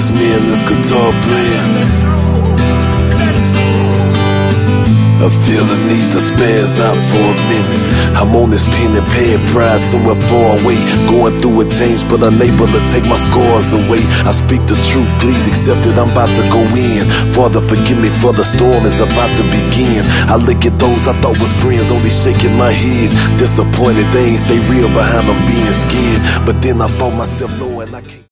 just me and this guitar playing. I feel the need to spaz out for a minute. I'm on this pen and pad pride somewhere far away, going through a change but unable to take my scars away. I speak the truth, please accept it, I'm about to go in. Father, forgive me for the storm is about to begin. I look at those I thought was friends, only shaking my head. Disappointed, they ain't stay real behind them being scared. But then I found myself knowing I can't